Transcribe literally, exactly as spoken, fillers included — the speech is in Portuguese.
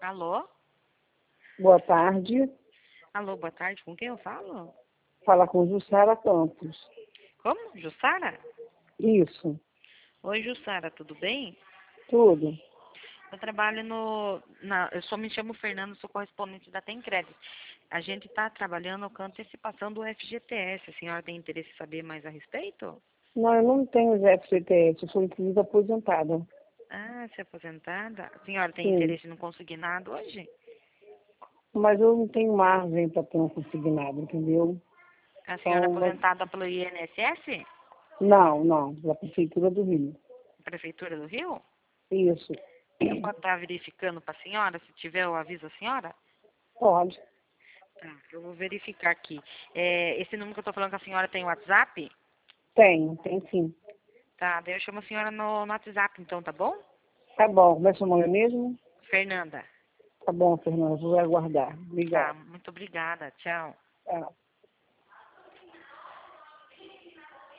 Alô? Boa tarde. Alô, boa tarde. Com quem eu falo? Fala com Jussara Campos. Como? Jussara? Isso, Oi, Jussara, tudo bem? tudo. Eu trabalho no... Na, eu só me chamo Fernando, sou correspondente da Tencred. A gente está trabalhando com a antecipação do F G T S. A senhora tem interesse em saber mais a respeito? Não, eu não tenho F G T S, eu sou inclusive aposentada. Ah, se é aposentada? A senhora tem Sim, interesse em não conseguir nada hoje? mas eu não tenho margem para ter um consignado, entendeu? A senhora é Então, mas... aposentada pelo I N S S? não, não, da Prefeitura do Rio. Prefeitura do Rio? Isso, Eu posso estar verificando para a senhora? Se tiver, eu aviso a senhora? pode. Tá, eu vou verificar aqui. É, esse número que eu tô falando com a senhora tem WhatsApp? Tem, tem sim. Tá, daí eu chamo a senhora no, no WhatsApp, então, tá bom? Tá bom, como é seu nome mesmo? Fernanda. Tá bom, Fernanda, vou aguardar. Tá, Obrigada. muito obrigada. Tchau. Tchau.